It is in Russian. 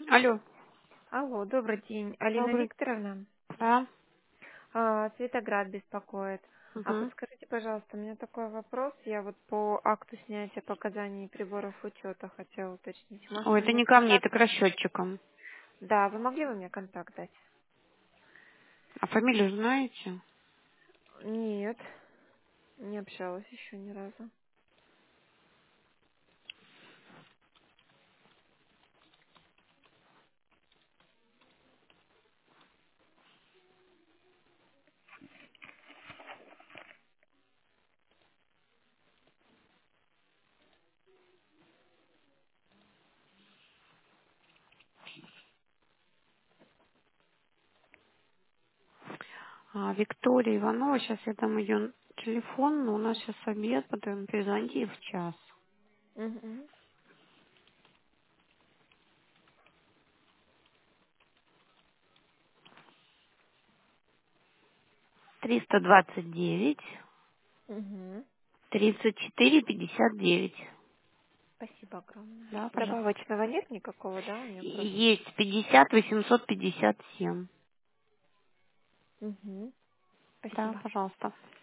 Алло, Алло, добрый день. Алина добрый. Викторовна, Да. Цветоград беспокоит. А Угу. подскажите, пожалуйста, у меня такой вопрос. Я вот по акту снятия показаний приборов учета хотела уточнить. Может, Ой, вы это мне не ко мне, контакт? это к расчетчикам. Да, вы могли бы мне контакт дать? А фамилию знаете? Нет, не общалась еще ни разу. Виктория Иванова, сейчас я дам ее телефон, но у нас сейчас обед, потом перезвоните ей в час. Угу. 329 Угу. 34 59. Спасибо огромное. Да, пожалуйста. Добавочного нет никакого, да, у И нее просто? есть 50 857. Угу. Да, Спасибо. пожалуйста.